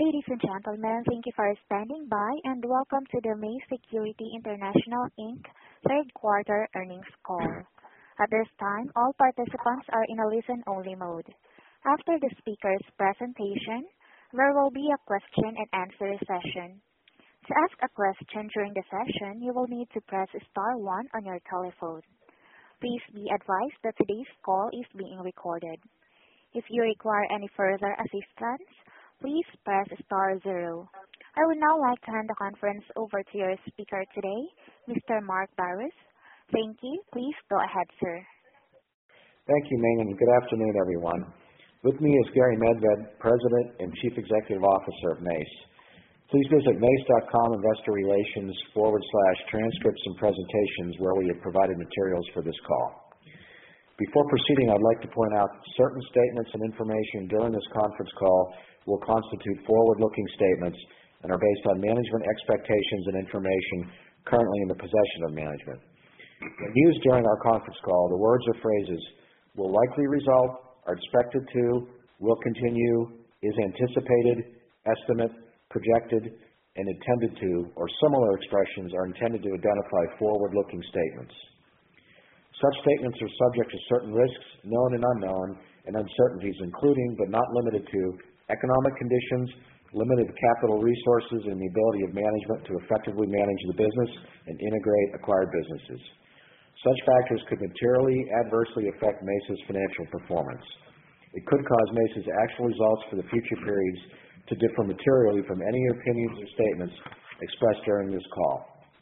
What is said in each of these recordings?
Ladies and gentlemen, thank you for standing by and welcome to the Mace Security International Inc. third quarter earnings call. At this time, all participants are in a listen-only mode. After the speaker's presentation, there will be a question and answer session. To ask a question during the session, you will need to press star 1 on your telephone. Please be advised that today's call is being recorded. If you require any further assistance, please press star 0. I would now like to hand the conference over to your speaker today, Mr. Mark Barros. Thank you. Please go ahead, sir. Thank you, Ming, and good afternoon, everyone. With me is Gary Medved, President and Chief Executive Officer of Mace. Please visit mace.com investor relations /transcripts and presentations where we have provided materials for this call. Before proceeding, I'd like to point out certain statements and information during this conference call will constitute forward-looking statements and are based on management expectations and information currently in the possession of management. When used during our conference call, the words or phrases will likely result, are expected to, will continue, is anticipated, estimate, projected, and intended to, or similar expressions are intended to identify forward-looking statements. Such statements are subject to certain risks, known and unknown, and uncertainties, including but not limited to economic conditions, limited capital resources, and the ability of management to effectively manage the business and integrate acquired businesses. Such factors could materially adversely affect Mace's financial performance. It could cause Mace's actual results for the future periods to differ materially from any opinions or statements expressed during this call.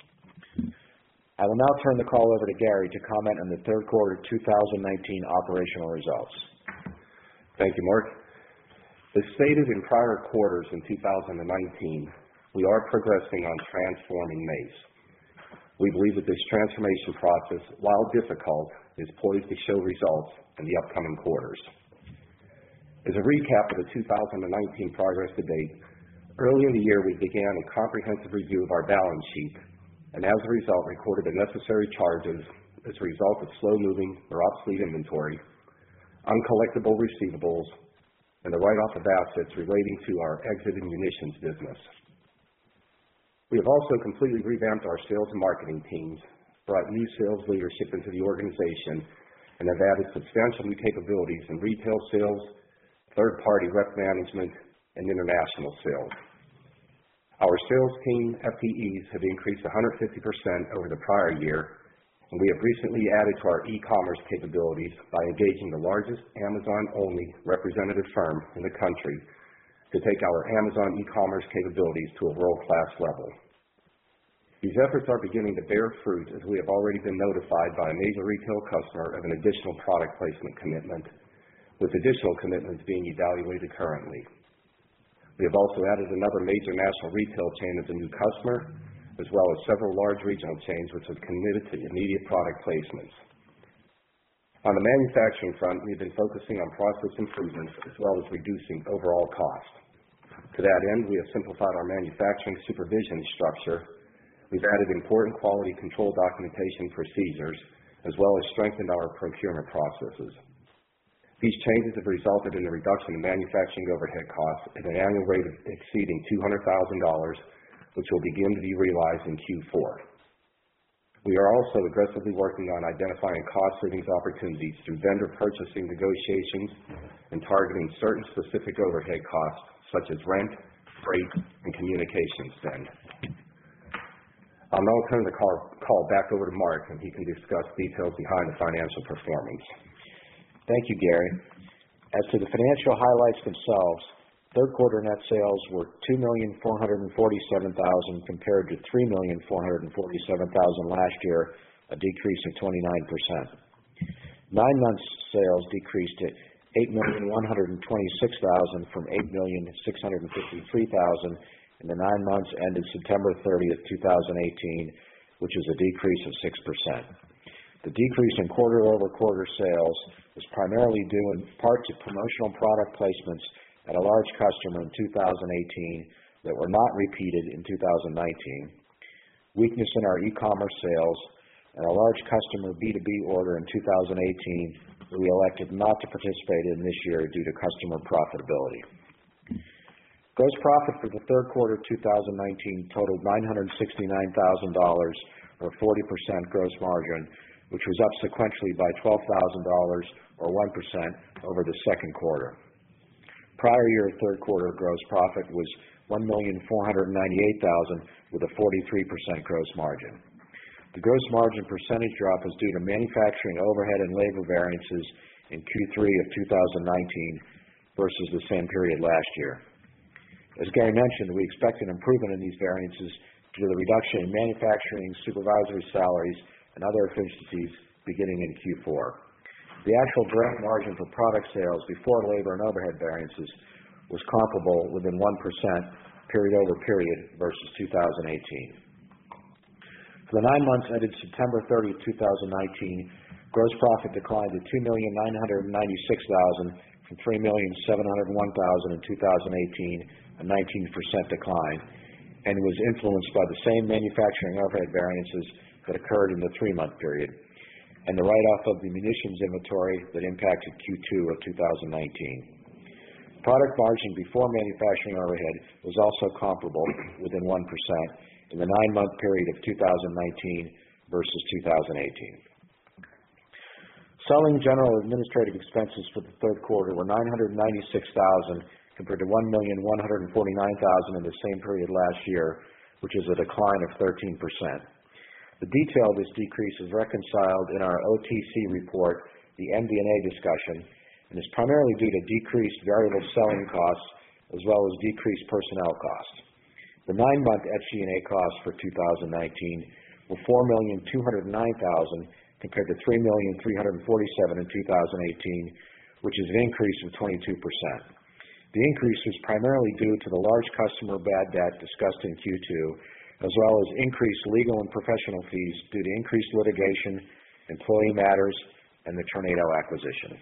I will now turn the call over to Gary to comment on the third quarter 2019 operational results. Thank you, Mark. As stated in prior quarters in 2019, we are progressing on transforming Mace. We believe that this transformation process, while difficult, is poised to show results in the upcoming quarters. As a recap of the 2019 progress to date, early in the year we began a comprehensive review of our balance sheet and as a result recorded the necessary charges as a result of slow-moving or obsolete inventory, uncollectible receivables, and the write-off of assets relating to our exited munitions business. We have also completely revamped our sales and marketing teams, brought new sales leadership into the organization, and have added substantial new capabilities in retail sales, third-party rep management, and international sales. Our sales team FTEs have increased 150% over the prior year, and we have recently added to our e-commerce capabilities by engaging the largest Amazon-only representative firm in the country to take our Amazon e-commerce capabilities to a world-class level. These efforts are beginning to bear fruit as we have already been notified by a major retail customer of an additional product placement commitment, with additional commitments being evaluated currently. We have also added another major national retail chain as a new customer, as well as several large regional chains which have committed to immediate product placements. On the manufacturing front, we've been focusing on process improvements as well as reducing overall cost. To that end, we have simplified our manufacturing supervision structure. We've added important quality control documentation procedures, as well as strengthened our procurement processes. These changes have resulted in a reduction in manufacturing overhead costs at an annual rate exceeding $200,000, which will begin to be realized in Q4. We are also aggressively working on identifying cost savings opportunities through vendor purchasing negotiations and targeting certain specific overhead costs such as rent, freight, and communication spend. I'll now turn the call back over to Mark and he can discuss details behind the financial performance. Thank you, Gary. As to the financial highlights themselves, third quarter net sales were $2,447,000 compared to $3,447,000 last year, a decrease of 29%. 9 months sales decreased to $8,126,000 from $8,653,000 in the 9 months ended September 30th, 2018, which is a decrease of 6%. The decrease in quarter-over-quarter sales was primarily due in part to promotional product placements at a large customer in 2018 that were not repeated in 2019, weakness in our e-commerce sales, and a large customer B2B order in 2018 that we elected not to participate in this year due to customer profitability. Gross profit for the third quarter 2019 totaled $969,000, or 40% gross margin, which was up sequentially by $12,000, or 1% over the second quarter. Prior year third quarter gross profit was $1,498,000 with a 43% gross margin. The gross margin percentage drop was due to manufacturing overhead and labor variances in Q3 of 2019 versus the same period last year. As Gary mentioned, we expect an improvement in these variances due to the reduction in manufacturing supervisory salaries and other efficiencies beginning in Q4. The actual direct margin for product sales before labor and overhead variances was comparable within 1% period over period versus 2018. For the 9 months ended September 30, 2019, gross profit declined to $2,996,000 from $3,701,000 in 2018, a 19% decline, and was influenced by the same manufacturing overhead variances that occurred in the 3-month period, and the write-off of the munitions inventory that impacted Q2 of 2019. Product margin before manufacturing overhead was also comparable within 1% in the 9-month period of 2019 versus 2018. Selling, general, and administrative expenses for the third quarter were $996,000 compared to $1,149,000 in the same period last year, which is a decline of 13%. The detail of this decrease is reconciled in our OTC report, the MD&A discussion, and is primarily due to decreased variable selling costs as well as decreased personnel costs. The 9-month SG&A costs for 2019 were $4,209,000 compared to $3,347,000 in 2018, which is an increase of 22%. The increase was primarily due to the large customer bad debt discussed in Q2, as well as increased legal and professional fees due to increased litigation, employee matters, and the Tornado acquisition.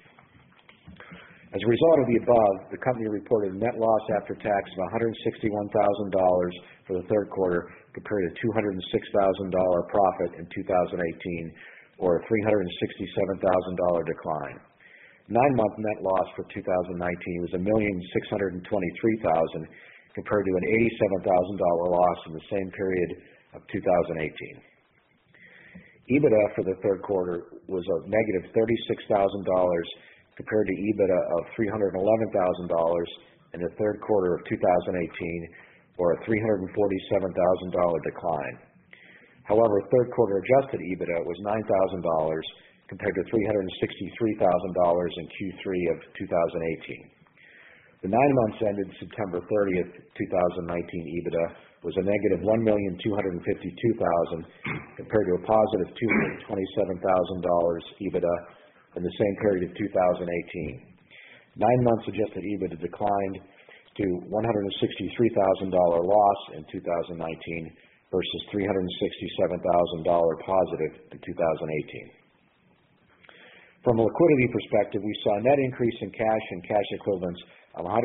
As a result of the above, the company reported a net loss after tax of $161,000 for the third quarter compared to $206,000 profit in 2018, or a $367,000 decline. 9-month net loss for 2019 was $1,623,000 compared to an $87,000 loss in the same period of 2018. EBITDA for the third quarter was a negative $36,000 compared to EBITDA of $311,000 in the third quarter of 2018, or a $347,000 decline. However, third quarter adjusted EBITDA was $9,000 compared to $363,000 in Q3 of 2018. The 9 months ended September 30th, 2019 EBITDA was a negative $1,252,000 compared to a positive $227,000 EBITDA in the same period of 2018. 9 months adjusted EBITDA declined to $163,000 loss in 2019 versus $367,000 positive in 2018. From a liquidity perspective, we saw a net increase in cash and cash equivalents of $188,000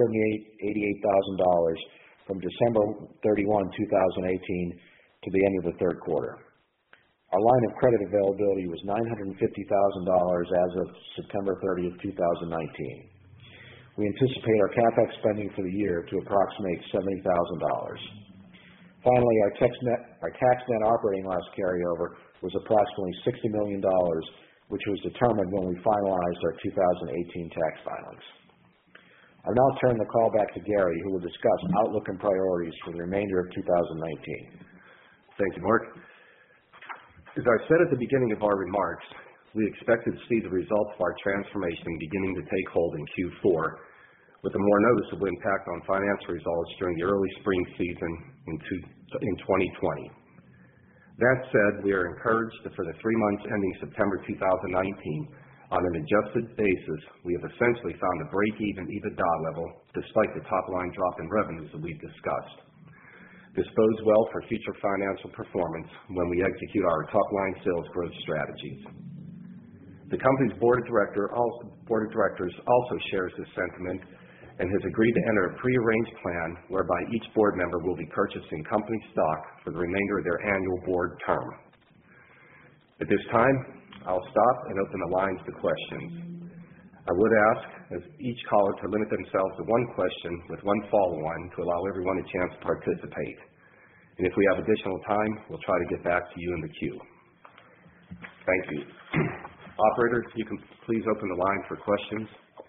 from December 31, 2018 to the end of the third quarter. Our line of credit availability was $950,000 as of September 30, 2019. We anticipate our CapEx spending for the year to approximate $70,000. Finally, our tax net operating loss carryover was approximately $60 million, which was determined when we finalized our 2018 tax filings. I'll now turn the call back to Gary, who will discuss outlook and priorities for the remainder of 2019. Thank you, Mark. As I said at the beginning of our remarks, we expected to see the results of our transformation beginning to take hold in Q4, with a more noticeable impact on financial results during the early spring season in 2020. That said, we are encouraged that for the 3 months ending September 2019, on an adjusted basis, we have essentially found a break-even EBITDA level despite the top-line drop in revenues that we've discussed. This bodes well for future financial performance when we execute our top-line sales growth strategies. The company's board of directors also shares this sentiment and has agreed to enter a prearranged plan whereby each board member will be purchasing company stock for the remainder of their annual board term. At this time, I'll stop and open the lines to questions. I would ask as each caller to limit themselves to one question with one follow-on to allow everyone a chance to participate. And if we have additional time, we'll try to get back to you in the queue. Thank you. Operator, you can please open the line for questions.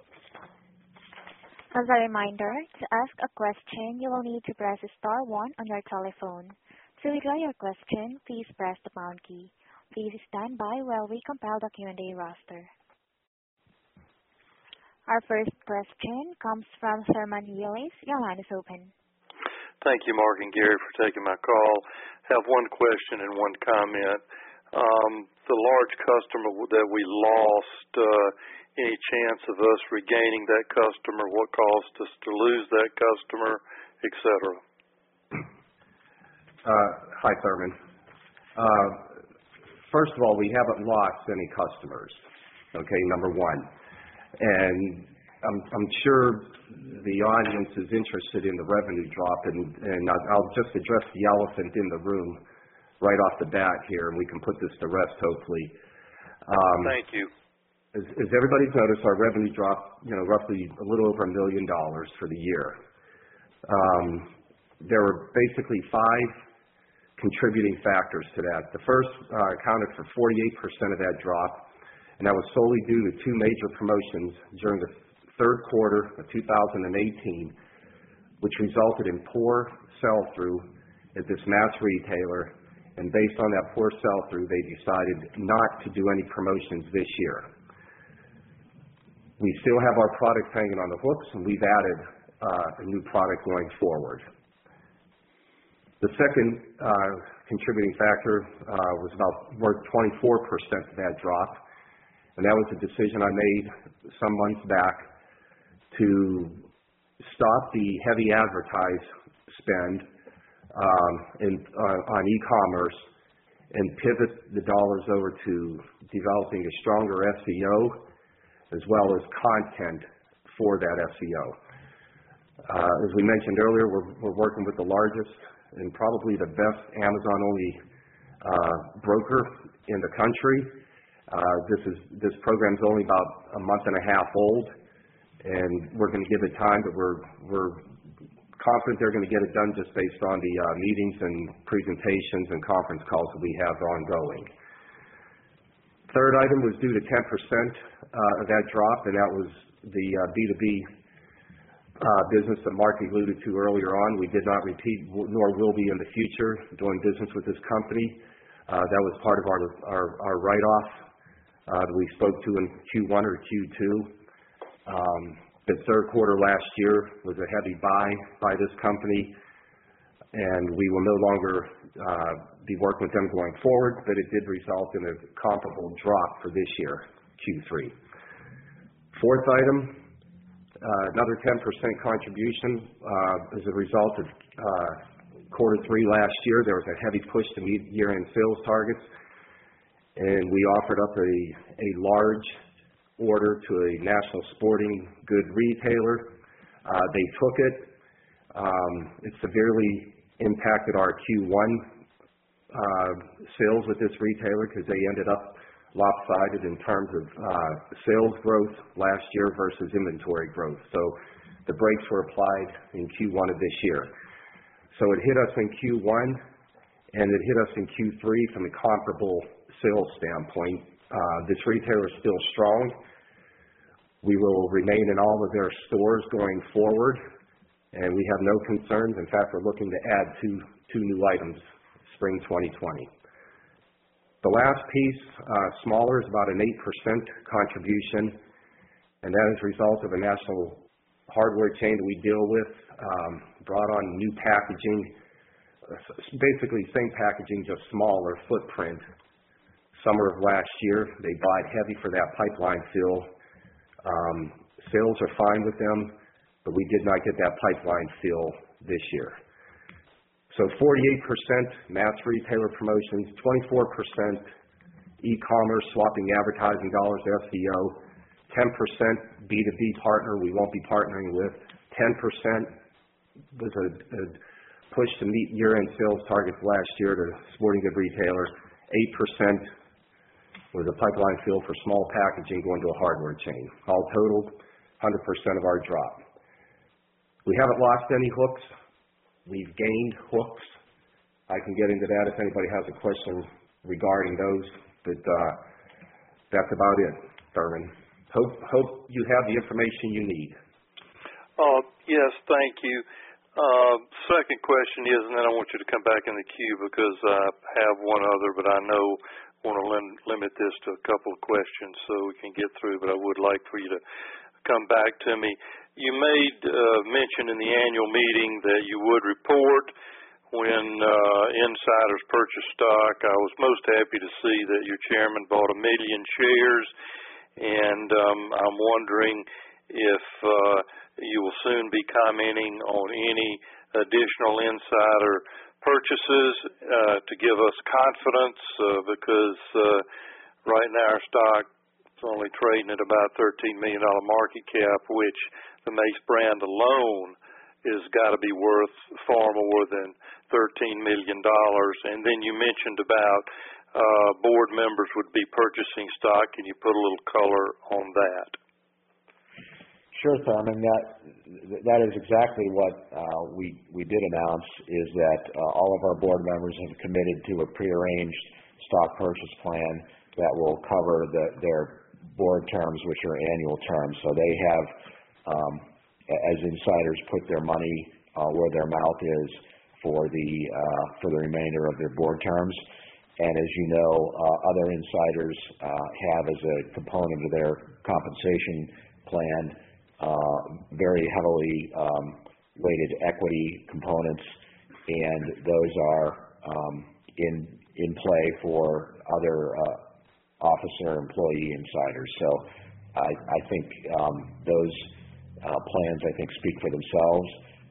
As a reminder, to ask a question, you will need to press star 1 on your telephone. To withdraw your question, please press the pound key. Please stand by while we compile the Q&A roster. Our first question comes from Sherman Willis. Your line is open. Thank you, Mark and Gary, for taking my call. I have one question and one comment. The large customer that we lost, any chance of us regaining that customer, what caused us to lose that customer, etc.? Hi, Thurman. First of all, we haven't lost any customers, okay, number one. And I'm sure the audience is interested in the revenue drop, and I'll just address the elephant in the room right off the bat here, and we can put this to rest, hopefully. Thank you. As everybody's noticed, our revenue dropped, roughly a little over $1 million for the year. There were basically 5 contributing factors to that. The first accounted for 48% of that drop, and that was solely due to 2 major promotions during the third quarter of 2018, which resulted in poor sell-through at this mass retailer, and based on that poor sell-through, they decided not to do any promotions this year. We still have our product hanging on the hooks, and we've added a new product going forward. The second contributing factor was worth 24% of that drop, and that was a decision I made some months back to stop the heavy advertise spend on e-commerce and pivot the dollars over to developing a stronger SEO as well as content for that SEO. As we mentioned earlier, we're working with the largest and probably the best Amazon-only broker in the country. This program's only about a month and a half old, and we're going to give it time, but we're confident they're going to get it done just based on the meetings and presentations and conference calls that we have ongoing. Third item was due to 10% of that drop, and that was the B2B business that Mark alluded to earlier on. We did not repeat, nor will be in the future, doing business with this company. That was part of our write-off that we spoke to in Q1 or Q2. The third quarter last year was a heavy buy by this company, and we will no longer be working with them going forward, but it did result in a comparable drop for this year, Q3. Fourth item, another 10% contribution as a result of quarter 3 last year. There was a heavy push to meet year-end sales targets, and we offered up a large order to a national sporting good retailer. They took it. It severely impacted our Q1 sales with this retailer because they ended up lopsided in terms of sales growth last year versus inventory growth. So the brakes were applied in Q1 of this year. So it hit us in Q1, and it hit us in Q3 from a comparable sales standpoint. This retailer is still strong. We will remain in all of their stores going forward, and we have no concerns. In fact, we're looking to add two new items spring 2020. The last piece, smaller, is about an 8% contribution, and that is a result of a national hardware chain that we deal with, brought on new packaging, basically same packaging, just smaller footprint. Summer of last year, they bought heavy for that pipeline fill. Sales are fine with them, but we did not get that pipeline fill this year. So 48% mass retailer promotions, 24% e-commerce swapping advertising dollars to SEO, 10% B2B partner we won't be partnering with, 10% was a push to meet year-end sales targets last year to sporting good retailer, 8% was a pipeline fill for small packaging going to a hardware chain. All totaled, 100% of our drop. We haven't lost any hooks. We've gained hooks. I can get into that if anybody has a question regarding those, but that's about it, Thurman. Hope you have the information you need. Yes, thank you. Second question is, and then I want you to come back in the queue because I have one other, but I want to limit this to a couple of questions so we can get through, but I would like for you to come back to me. You made mention in the annual meeting that you would report when insiders purchase stock. I was most happy to see that your chairman bought 1 million shares, and I'm wondering if you will soon be commenting on any additional insider purchases to give us confidence because right now our stock is only trading at about $13 million market cap, which the Mace brand alone has got to be worth far more than $13 million. And then you mentioned about board members would be purchasing stock. Can you put a little color on that? Sure, Thurman. That is exactly what we did announce, is that all of our board members have committed to a prearranged stock purchase plan that will cover their board terms, which are annual terms. So they have, as insiders, put their money where their mouth is for the remainder of their board terms. And as you know, other insiders have as a component of their compensation plan very heavily weighted equity components, and those are in play for other officer employee insiders. So I think those plans, I think, speak for themselves.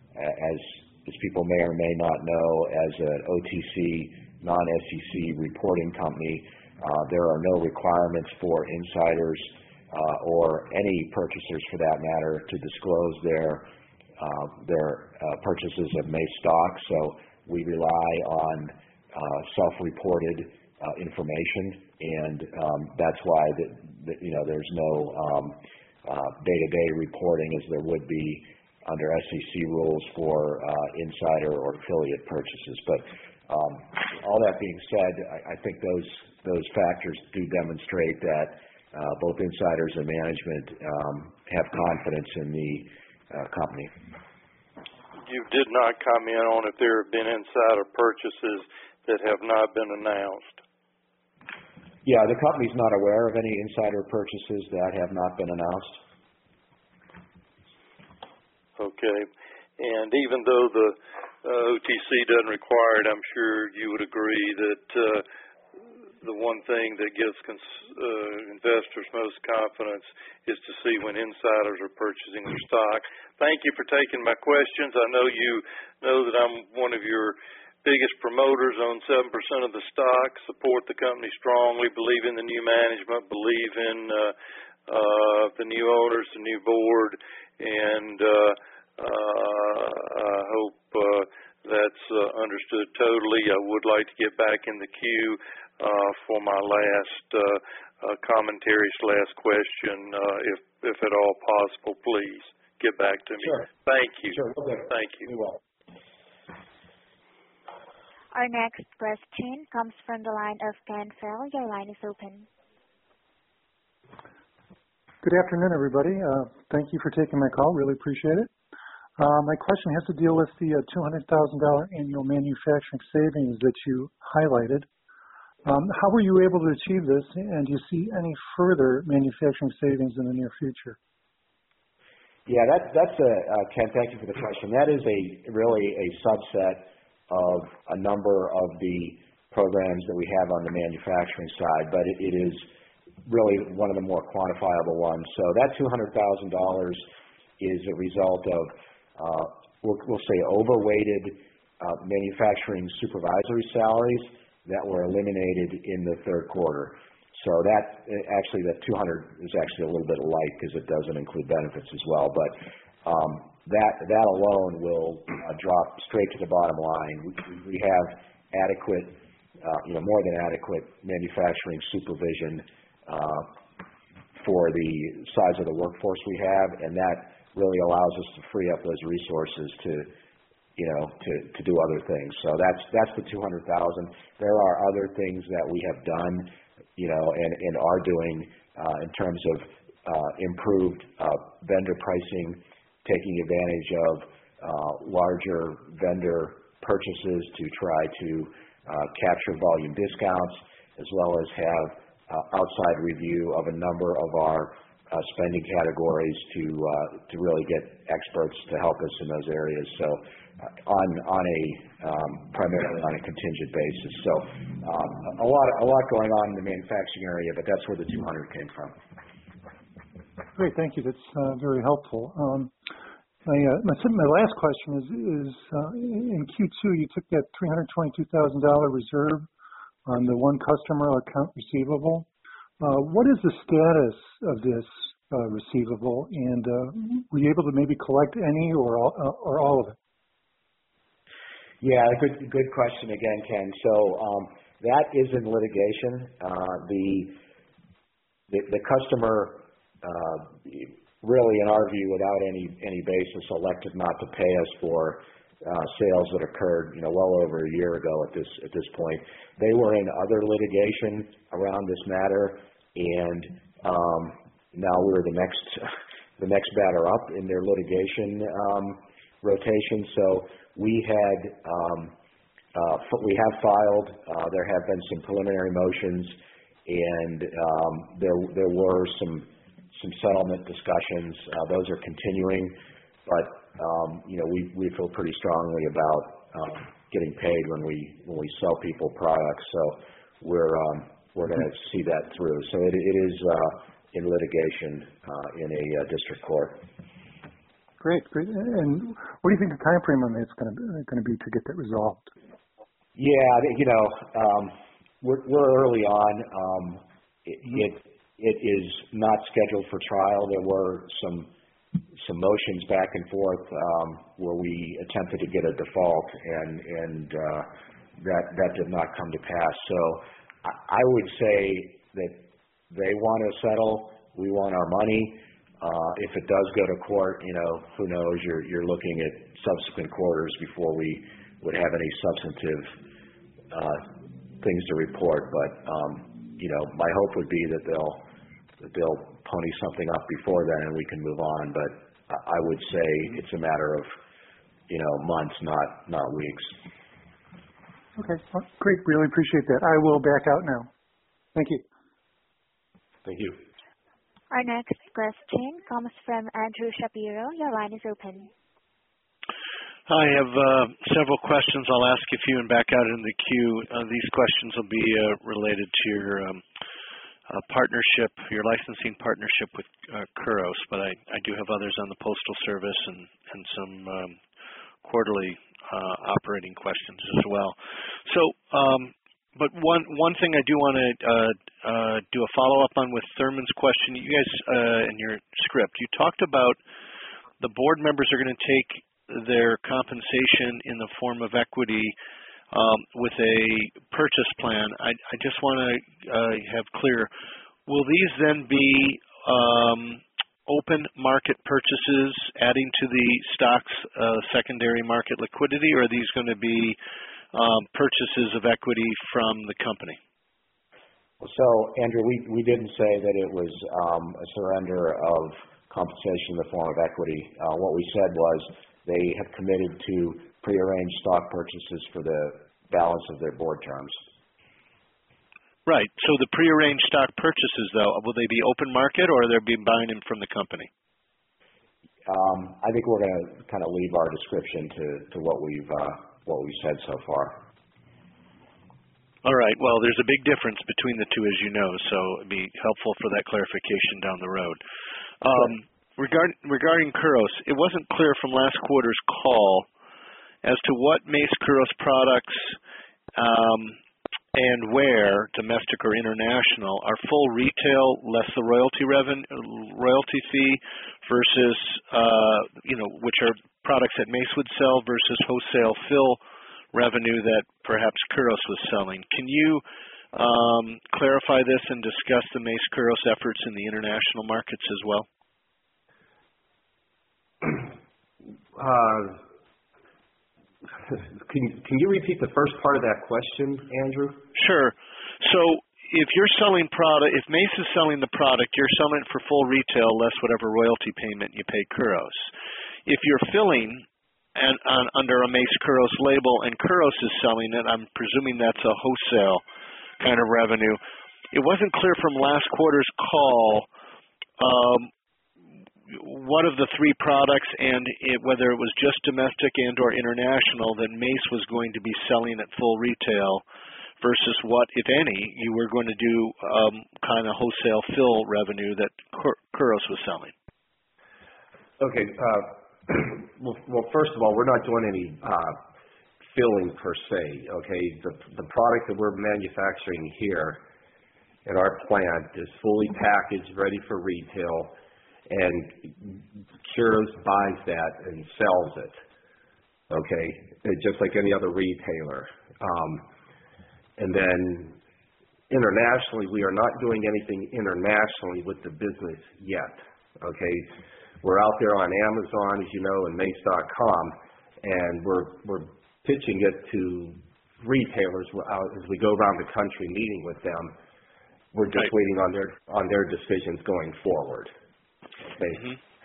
As people may or may not know, as an OTC non-SEC reporting company, there are no requirements for insiders or any purchasers, for that matter, to disclose their purchases of Mace stock. So we rely on self-reported information, and that's why there's no day-to-day reporting as there would be under SEC rules for insider or affiliate purchases. But all that being said, I think those factors do demonstrate that both insiders and management have confidence in the company. You did not comment on if there have been insider purchases that have not been announced. Yeah, the company's not aware of any insider purchases that have not been announced. Okay. And even though the OTC doesn't require it, I'm sure you would agree that the one thing that gives investors most confidence is to see when insiders are purchasing their stock. Thank you for taking my questions. I know you know that I'm one of your biggest promoters, own 7% of the stock, support the company strongly, believe in the new management, believe in the new owners, the new board, and I hope that's understood totally. I would like to get back in the queue for my last commentary/question, if at all possible. Please get back to me. Sure. Thank you. Sure, we'll do it. Thank you. You're welcome. Our next question comes from the line of Ken Farrell. Your line is open. Good afternoon, everybody. Thank you for taking my call. Really appreciate it. My question has to deal with the $200,000 annual manufacturing savings that you highlighted. How were you able to achieve this, and do you see any further manufacturing savings in the near future? Yeah, that's Ken, thank you for the question. That is really a subset of a number of the programs that we have on the manufacturing side, but it is really one of the more quantifiable ones. So that $200,000 is a result of, we'll say, overweighted manufacturing supervisory salaries that were eliminated in the third quarter. So that 200 is actually a little bit light because it doesn't include benefits as well. But that alone will drop straight to the bottom line. We have adequate more than adequate manufacturing supervision for the size of the workforce we have, and that really allows us to free up those resources to do other things. So that's the $200,000. There are other things that we have done, and are doing in terms of improved vendor pricing, taking advantage of larger vendor purchases to try to capture volume discounts, as well as have outside review of a number of our spending categories to really get experts to help us in those areas. So primarily on a contingent basis. So a lot going on in the manufacturing area, but that's where the 200 came from. Great, thank you. That's very helpful. My last question is in Q2 you took that $322,000 reserve on the one customer account receivable. What is the status of this receivable, and were you able to maybe collect any or all of it? Yeah, good question again, Ken. So that is in litigation. The customer really, in our view, without any basis, elected not to pay us for sales that occurred, well over a year ago at this point. They were in other litigation around this matter, and now we're the next batter up in their litigation rotation. So we have filed. There have been some preliminary motions, and there were some settlement discussions. Those are continuing, but we feel pretty strongly about getting paid when we sell people products. So we're going to see that through. So it is in litigation in a district court. Great. And what do you think the time frame on it's going to be to get that resolved? Yeah, we're early on. It is not scheduled for trial. There were some motions back and forth where we attempted to get a default, and that did not come to pass. So I would say that they want to settle. We want our money. If it does go to court, who knows? You're looking at subsequent quarters before we would have any substantive things to report. But my hope would be that they'll pony something up before then, and we can move on. But I would say it's a matter of months, not weeks. Okay, well, great. Really appreciate that. I will back out now. Thank you. Thank you. Our next question comes from Andrew Shapiro. Your line is open. Hi, I have several questions. I'll ask a few and back out in the queue. These questions will be related to your partnership, your licensing partnership with Kuros, but I do have others on the Postal Service and some quarterly operating questions as well. So, but one thing I do want to do a follow-up on with Thurman's question. You guys, in your script, you talked about the board members are going to take their compensation in the form of equity with a purchase plan. I just want to have clear, will these then be open market purchases adding to the stock's secondary market liquidity, or are these going to be purchases of equity from the company? So, Andrew, we didn't say that it was a surrender of compensation in the form of equity. What we said was they have committed to prearranged stock purchases for the balance of their board terms. Right. So the prearranged stock purchases, though, will they be open market, or will they be buying them from the company? I think we're going to kind of leave our description to what we've said so far. All right. Well, there's a big difference between the two, as you know, so it'd be helpful for that clarification down the road. Regarding Kuros, it wasn't clear from last quarter's call as to what Mace Kuros products and where, domestic or international, are full retail less the royalty fee versus which are products that Mace would sell versus wholesale fill revenue that perhaps Kuros was selling. Can you clarify this and discuss the Mace Kuros efforts in the international markets as well? Can you repeat the first part of that question, Andrew? Sure. So if you're selling product, if Mace is selling the product, you're selling it for full retail less whatever royalty payment you pay Kuros. If you're filling under a Mace Kuros label and Kuros is selling it, I'm presuming that's a wholesale kind of revenue. It wasn't clear from last quarter's call what of the three products and whether it was just domestic and or international that Mace was going to be selling at full retail versus what, if any, you were going to do kind of wholesale fill revenue that Kuros was selling. Okay. Well, first of all, we're not doing any filling per se. Okay, the product that we're manufacturing here at our plant is fully packaged, ready for retail, and Kuros buys that and sells it. Okay, just like any other retailer. And then internationally, we are not doing anything internationally with the business yet. Okay, we're out there on Amazon, as you know, and Mace.com, and we're pitching it to retailers as we go around the country meeting with them. We're just waiting on their decisions going forward. Okay,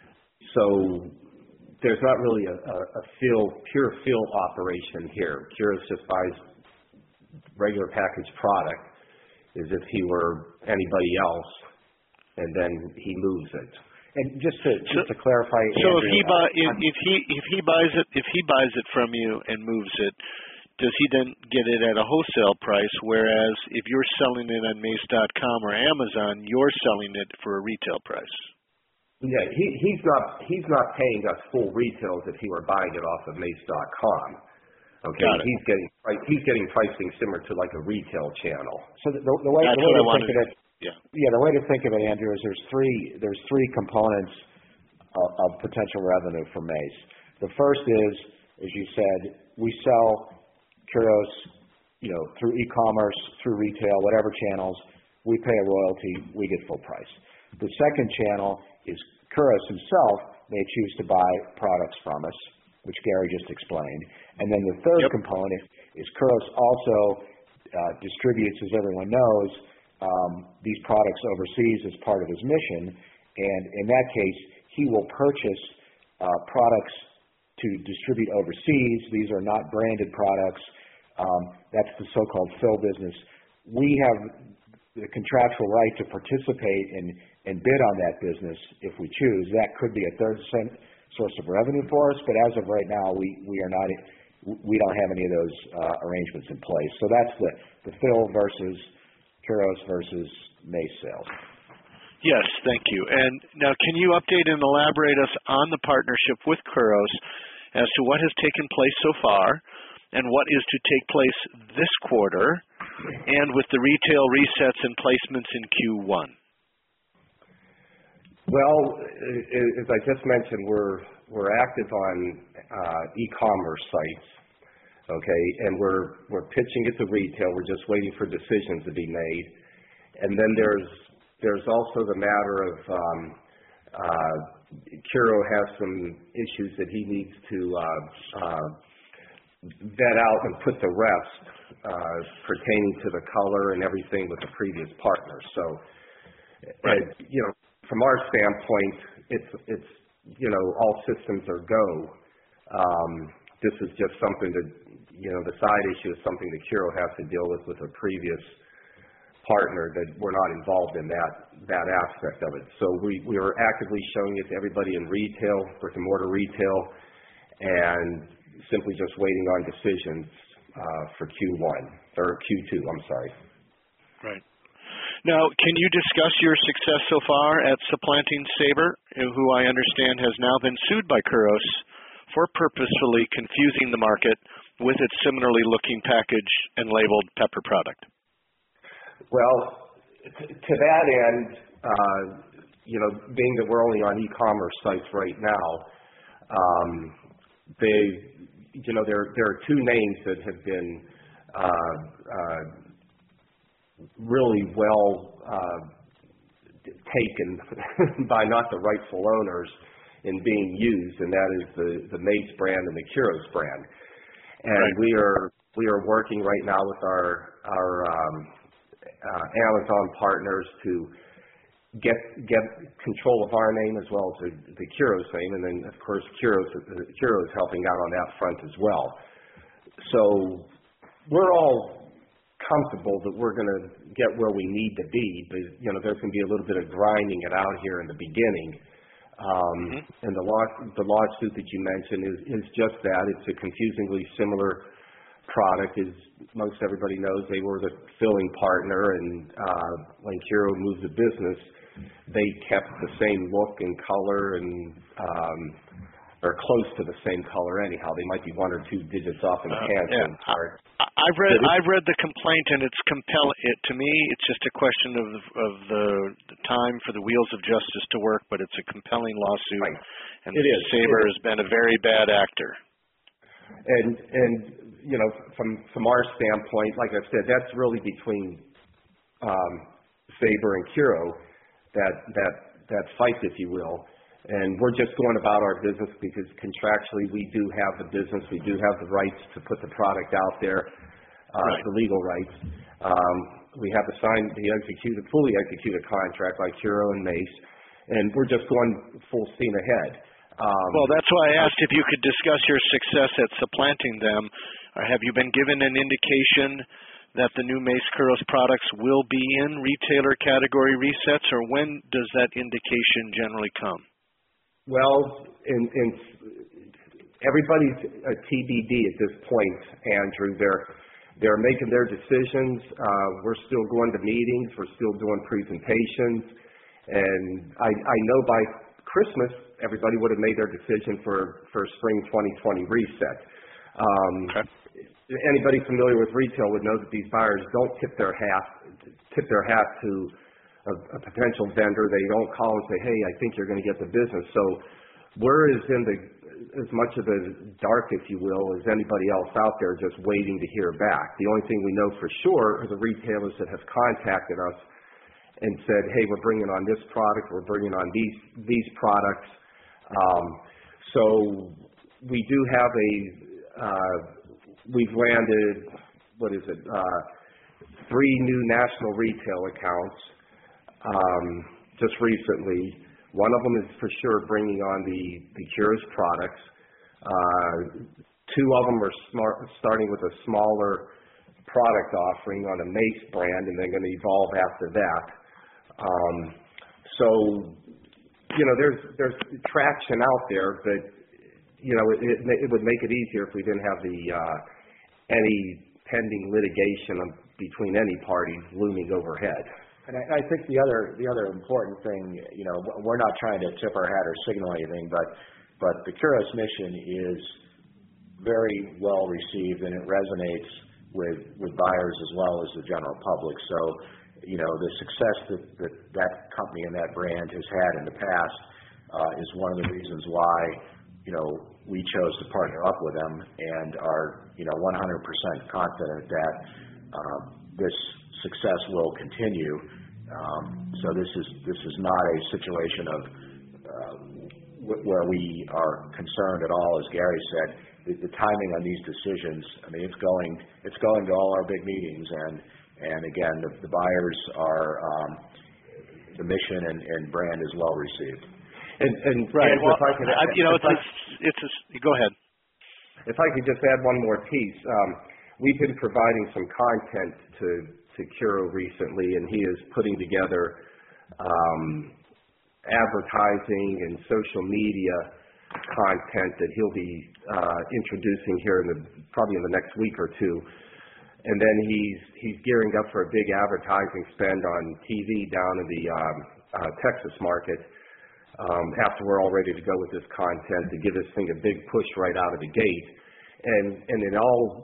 so there's not really a pure fill operation here. Kuros just buys regular packaged product as if he were anybody else, and then he moves it. And just to clarify, so Andrew, if he buys it from you and moves it, does he then get it at a wholesale price? Whereas if you're selling it on Mace.com or Amazon, you're selling it for a retail price. Yeah, he's not paying us full retails if he were buying it off of Mace.com. Okay, he's getting pricing similar to like a retail channel. So the way to think of it, the way to think of it, Andrew, is there's three components of potential revenue for Mace. The first is, as you said, we sell Kuros, through e-commerce, through retail, whatever channels. We pay a royalty, we get full price. The second channel is Kuros himself may choose to buy products from us, which Gary just explained. And then the third component is Kuros also distributes, as everyone knows, these products overseas as part of his mission. And in that case, he will purchase products to distribute overseas. These are not branded products. That's the so-called fill business. We have the contractual right to participate and bid on that business if we choose. That could be a third source of revenue for us, but as of right now, we don't have any of those arrangements in place. So that's the fill versus Kuros versus Mace sales. Yes, thank you. And now, can you update and elaborate us on the partnership with Kuros as to what has taken place so far and what is to take place this quarter, and with the retail resets and placements in Q1? Well, as I just mentioned, we're active on e-commerce sites, okay, and we're pitching it to retail. We're just waiting for decisions to be made, and then there's also the matter of Kuro has some issues that he needs to vet out and put to rest pertaining to the color and everything with the previous partner. So, from our standpoint, it's all systems are go. This is just something that, the side issue is something that Kuro has to deal with a previous partner, that we're not involved in that aspect of it. So we are actively showing it to everybody in retail, brick and mortar retail, and simply just waiting on decisions for Q1 or Q2. I'm sorry. Right. Now, can you discuss your success so far at supplanting Saber, who I understand has now been sued by Kuros for purposefully confusing the market with its similarly looking package and labeled pepper product? Well, to that end, being that we're only on e-commerce sites right now, there are two names that have been really well taken by not the rightful owners in being used, and that is the Mace brand and the Kuros brand. And right. we are working right now with our Amazon partners to get control of our name as well as the Kuros name, and then of course Kuros helping out on that front as well. So we're all comfortable that we're going to get where we need to be, but there's going to be a little bit of grinding it out here in the beginning. And the lawsuit that you mentioned is just that. It's a confusingly similar product. As most everybody knows, they were the filling partner, and when Kuro moved the business, they kept the same look and color and or close to the same color anyhow. They might be one or two digits off in the handsome part. I've read the complaint, and it's compelling. To me, it's just a question of the time for the wheels of justice to work, but it's a compelling lawsuit, right. And Sabre has been a very bad actor. And from our standpoint, like I said, that's really between Sabre and Kuro, that fight, if you will. And we're just going about our business because contractually we do have the business, we do have the rights to put the product out there, right. The legal rights. We have to fully execute a contract like Kuro and Mace, and we're just going full steam ahead. Well, that's why I asked if you could discuss your success at supplanting them. Or have you been given an indication that the new Mace Kuros products will be in retailer category resets, or when does that indication generally come? Well, everybody's a TBD at this point, Andrew. They're making their decisions. We're still going to meetings. We're still doing presentations. And I know by Christmas, everybody would have made their decision for spring 2020 reset. Okay. Anybody familiar with retail would know that these buyers don't tip their hat to a potential vendor. They don't call and say, "Hey, I think you're going to get the business." So we're as much of the dark, if you will, as anybody else out there, just waiting to hear back. The only thing we know for sure are the retailers that have contacted us and said, "Hey, we're bringing on this product. We're bringing on these products." So we do have we've landed, 3 new national retail accounts just recently. One of them is for sure bringing on the Kuros products. 2 of them are starting with a smaller product offering on a Mace brand, and they're going to evolve after that. So, there's traction out there, but it would make it easier if we didn't have any pending litigation between any parties looming overhead. And I think the other important thing, we're not trying to tip our hat or signal anything, but the Kuros mission is very well received, and it resonates with buyers as well as the general public. So, the success that company and that brand has had in the past is one of the reasons why we chose to partner up with them, and are 100% confident that this success will continue. So this is not a situation of where we are concerned at all. As Gary said, the timing on these decisions, it's going to all our big meetings, and again, the buyers are the mission and brand is well received. And right, well, go ahead. If I could just add one more piece, we've been providing some content to Kuro recently, and he is putting together advertising and social media content that he'll be introducing here probably in the next week or two. And then he's gearing up for a big advertising spend on TV down in the Texas market. After we're all ready to go with this content, to give this thing a big push right out of the gate. And in all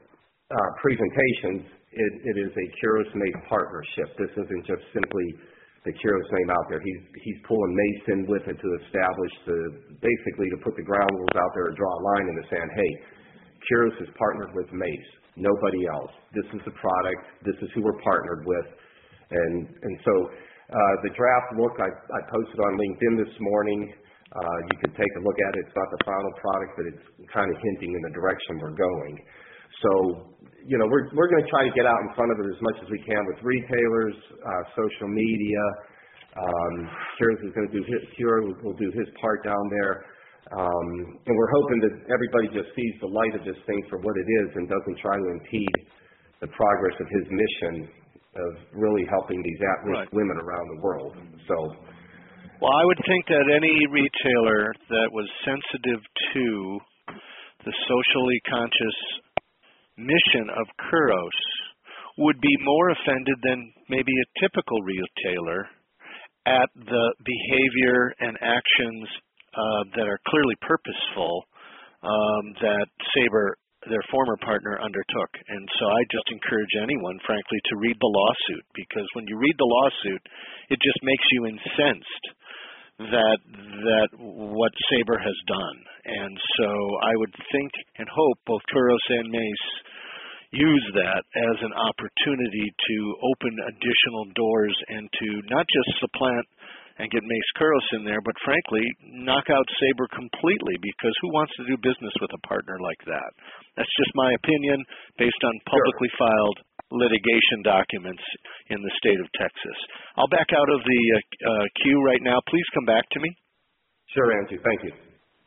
presentations, it is a Kuros Mace partnership. This isn't just simply the Kuros name out there. He's pulling Mace in with it to establish basically to put the ground rules out there or draw a line in the sand. Hey, Kuros is partnered with Mace, nobody else. This is the product. This is who we're partnered with. And so the draft look I posted on LinkedIn this morning. You can take a look at it. It's not the final product, but it's kind of hinting in the direction we're going. So, we're going to try to get out in front of it as much as we can with retailers, social media. Kuros will do his part down there. And we're hoping that everybody just sees the light of this thing for what it is and doesn't try to impede the progress of his mission of really helping these at-risk women around the world. Well, I would think that any retailer that was sensitive to the socially conscious mission of Kuros would be more offended than maybe a typical retailer at the behavior and actions that are clearly purposeful that Sabre, their former partner, undertook. And so I just encourage anyone, frankly, to read the lawsuit, because when you read the lawsuit, it just makes you incensed that what Sabre has done. And so I would think and hope both Kuros and Mace use that as an opportunity to open additional doors and to not just supplant and get Mace Kuros in there, but frankly, knock out Sabre completely, because who wants to do business with a partner like that? That's just my opinion based on publicly filed litigation documents in the state of Texas. I'll back out of the queue right now. Please come back to me. Sure, Andrew. Thank you.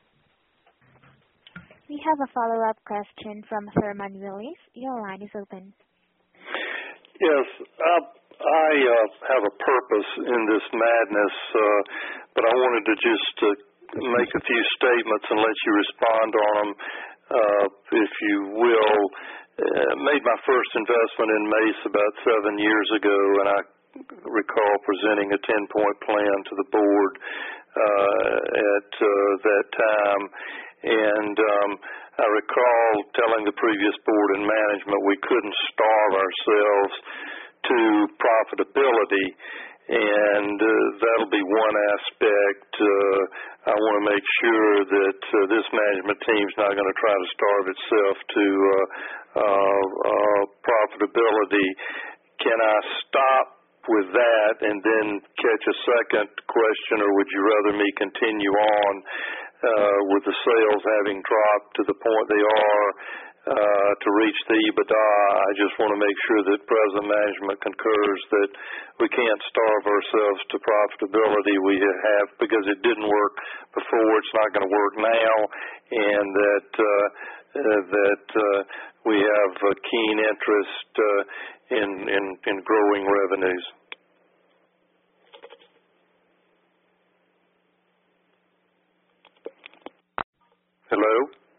We have a follow-up question from Thurman Willis. Your line is open. Yes, I have a purpose in this madness, but I wanted to just make a few statements and let you respond on them, if you will. Made my first investment in Mace about 7 years ago, and I recall presenting a 10-point plan to the board at that time. And I recall telling the previous board and management we couldn't starve ourselves to profitability, and that'll be one aspect. I want to make sure that this management team's not going to try to starve itself to profitability. Can I stop with that and then catch a second question, or would you rather me continue on with the sales having dropped to the point they are to reach the EBITDA? I just want to make sure that present management concurs that we can't starve ourselves to profitability. We have, because it didn't work before, it's not going to work now, and that we have a keen interest in growing revenues. Hello?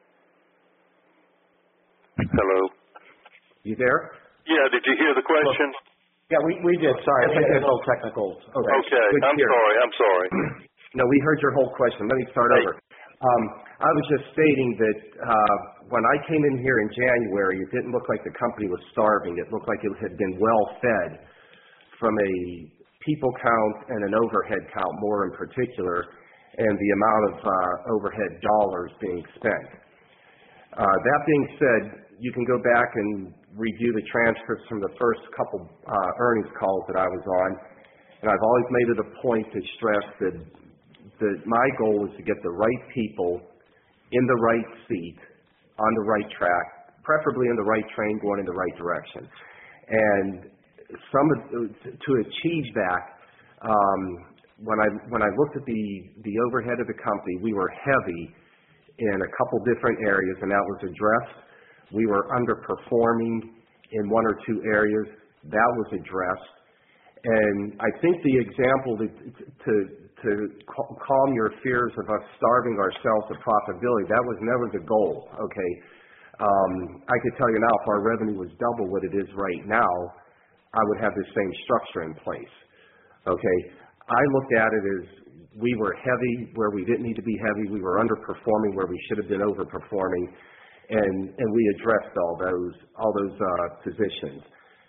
Hello? You there? Yeah, did you hear the question? Yeah, we did. Sorry, I think there's a little technical. Okay, I'm sorry. No, we heard your whole question. Let me start over. I was just stating that when I came in here in January, it didn't look like the company was starving. It looked like it had been well fed from a people count and an overhead count, more in particular, and the amount of overhead dollars being spent. That being said, you can go back and review the transcripts from the first couple earnings calls that I was on, and I've always made it a point to stress that my goal is to get the right people in the right seat, on the right track, preferably in the right train going in the right direction. And to achieve that, when I looked at the overhead of the company, we were heavy in a couple different areas, and that was addressed. We were underperforming in one or two areas. That was addressed. And I think the example to calm your fears of us starving ourselves to profitability, that was never the goal, okay? I could tell you now, if our revenue was double what it is right now, I would have the same structure in place, okay? I looked at it as we were heavy where we didn't need to be heavy. We were underperforming where we should have been overperforming, and we addressed all those positions.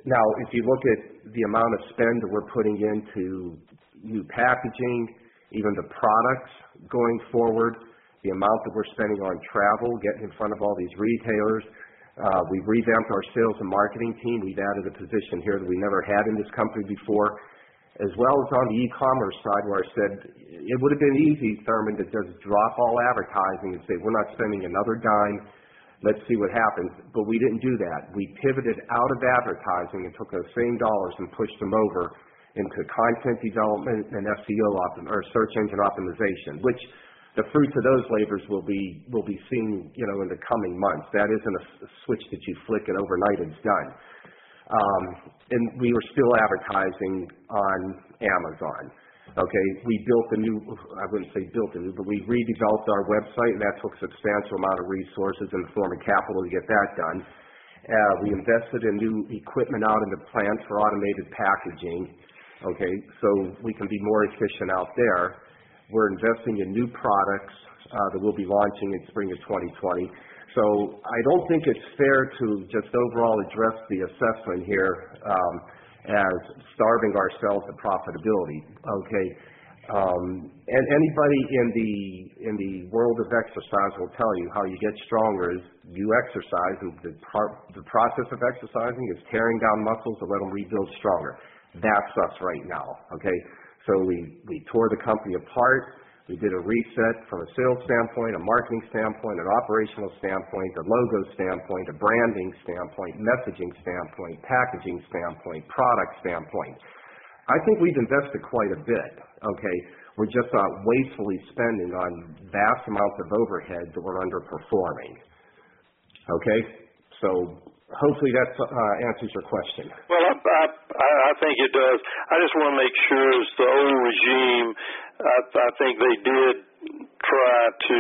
Now, if you look at the amount of spend that we're putting into new packaging, even the products going forward, the amount that we're spending on travel, getting in front of all these retailers. We've revamped our sales and marketing team. We've added a position here that we never had in this company before, as well as on the e-commerce side where I said it would have been easy, Thurman, to just drop all advertising and say, we're not spending another dime. Let's see what happens. But we didn't do that. We pivoted out of advertising and took those same dollars and pushed them over into content development and SEO or search engine optimization, which the fruits of those labors will be seen, in the coming months. That isn't a switch that you flick and overnight it's done. And we were still advertising on Amazon. Okay, we built I wouldn't say built a new, but we redeveloped our website, and that took a substantial amount of resources in the form of capital to get that done. We invested in new equipment out in the plant for automated packaging, okay, so we can be more efficient out there. We're investing in new products that we'll be launching in spring of 2020. So I don't think it's fair to just overall address the assessment here as starving ourselves of profitability. Okay, and anybody in the world of exercise will tell you how you get stronger is you exercise, and the process of exercising is tearing down muscles to let them rebuild stronger. That's us right now. Okay, so we tore the company apart. We did a reset from a sales standpoint, a marketing standpoint, an operational standpoint, a logo standpoint, a branding standpoint, messaging standpoint, packaging standpoint, product standpoint. I think we've invested quite a bit, okay? We're just not wastefully spending on vast amounts of overhead that we're underperforming, okay? So hopefully that answers your question. Well, I think it does. I just want to make sure as the old regime, I think they did try to,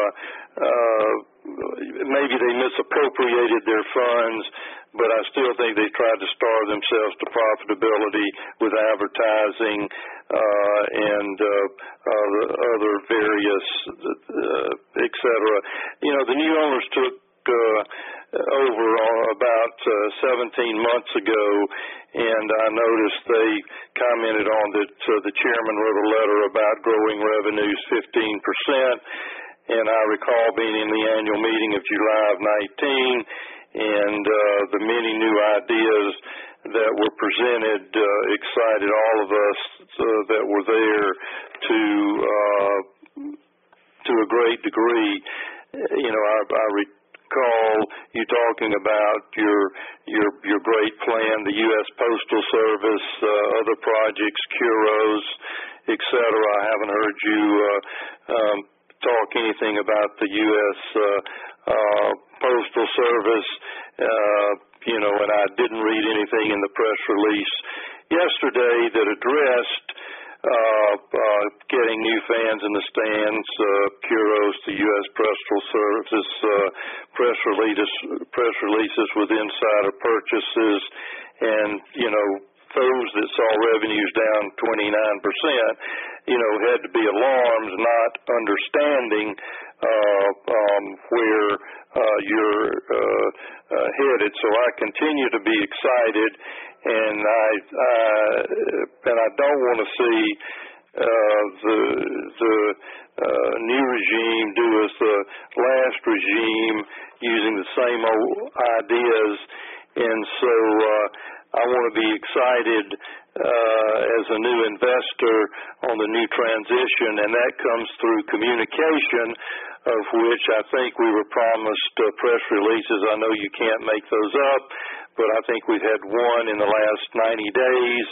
maybe they misappropriated their funds, but I still think they tried to starve themselves to profitability with advertising and the other various, et cetera. The new owners took over about 17 months ago, and I noticed they commented on that the chairman wrote a letter about growing revenues 15%, and I recall being in the annual meeting of July of 19, and the many new ideas that were presented excited all of us that were there to a great degree. I recall you talking about your great plan, the U.S. Postal Service, other projects, Kuros, et cetera. I haven't heard you talk anything about the U.S. Postal Service, and I didn't read anything in the press release yesterday that addressed getting new fans in the stands, Kuros, the U.S. Postal Service, press releases with insider purchases, and, those that saw revenues down 29%, had to be alarmed, not understanding where you're headed. So I continue to be excited, and I don't want to see the new regime do as the last regime, using the same old ideas, and so I want to be excited as a new investor on the new transition, and that comes through communication, of which I think we were promised press releases. I know you can't make those up, but I think we've had one in the last 90 days,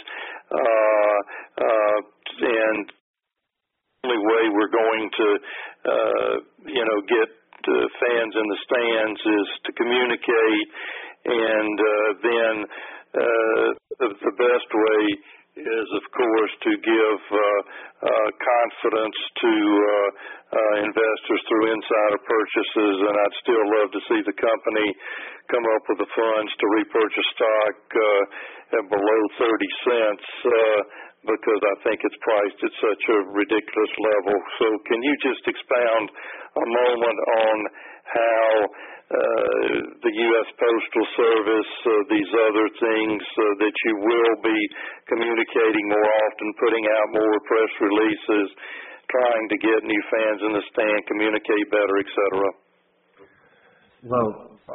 and the only way we're going to, get fans in the stands is to communicate, and then the best way is, of course, to give confidence to investors through insider purchases, and I'd still love to see the company come up with the funds to repurchase stock at below 30 cents because I think it's priced at such a ridiculous level. So can you just expound a moment on how the U.S. Postal Service, these other things that you will be communicating more often, putting out more press releases, trying to get new fans in the stand, communicate better, et cetera? Well,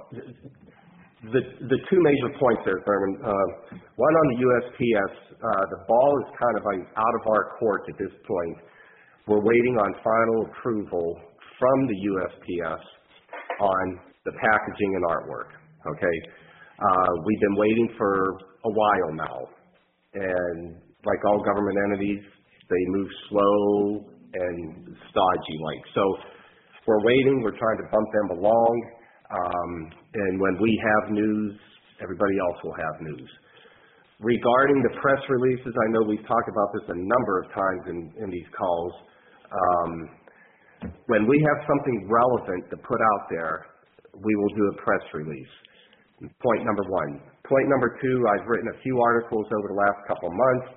the two major points there, Thurman. One on the USPS, the ball is kind of out of our court at this point. We're waiting on final approval from the USPS on the packaging and artwork, okay? We've been waiting for a while now, and like all government entities, they move slow and stodgy-like. So we're waiting, we're trying to bump them along, and when we have news, everybody else will have news. Regarding the press releases, I know we've talked about this a number of times in these calls. When we have something relevant to put out there, we will do a press release. Point number one. Point number two, I've written a few articles over the last couple of months.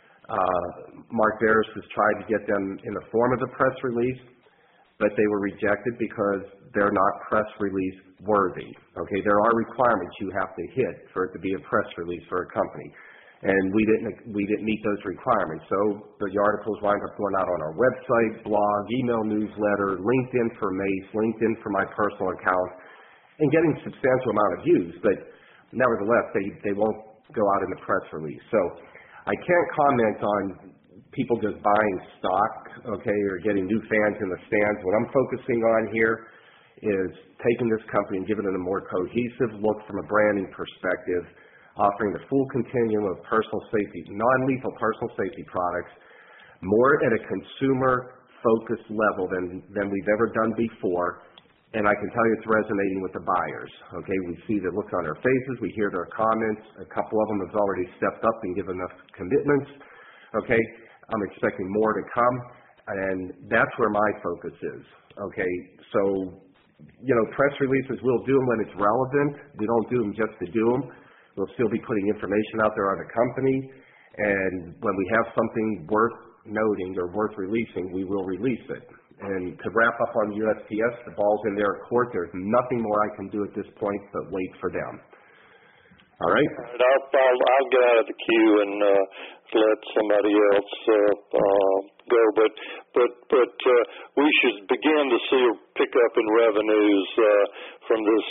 Mark Barris has tried to get them in the form of a press release, but they were rejected because they're not press release worthy. Okay, there are requirements you have to hit for it to be a press release for a company, and we didn't meet those requirements. So the articles wind up going out on our website, blog, email newsletter, LinkedIn for Mace, LinkedIn for my personal account, and getting substantial amount of views. But nevertheless, they won't go out in the press release. So I can't comment on people just buying stock, okay, or getting new fans in the stands. What I'm focusing on here is taking this company and giving it a more cohesive look from a branding perspective, offering the full continuum of personal safety, non-lethal personal safety products, more at a consumer-focused level than we've ever done before. And I can tell you it's resonating with the buyers, okay? We see the looks on their faces. We hear their comments. A couple of them have already stepped up and given us commitments, okay? I'm expecting more to come, and that's where my focus is, okay? So, you know, press releases, we'll do them when it's relevant. We don't do them just to do them. We'll still be putting information out there on the company, and when we have something worth noting or worth releasing, we will release it. And to wrap up on the USPS, the ball's in their court. There's nothing more I can do at this point but wait for them. All right? I'll get out of the queue and let somebody else go. But we should begin to see a pickup in revenues from this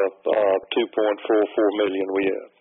$2.44 million we have.